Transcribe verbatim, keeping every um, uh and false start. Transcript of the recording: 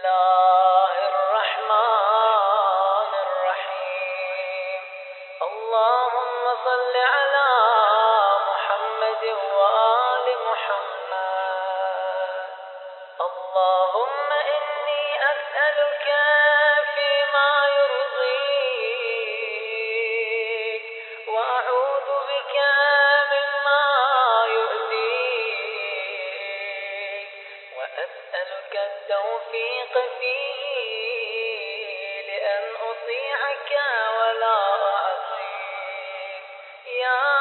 الله الرحمن الرحيم. اللهم صل على محمد وآل محمد. اللهم إني أسألك فيما يرضيك وأعوذ بك مما يؤذيك وأسألك التوفيق فيه لأن أطيعك ولا أعصيك يا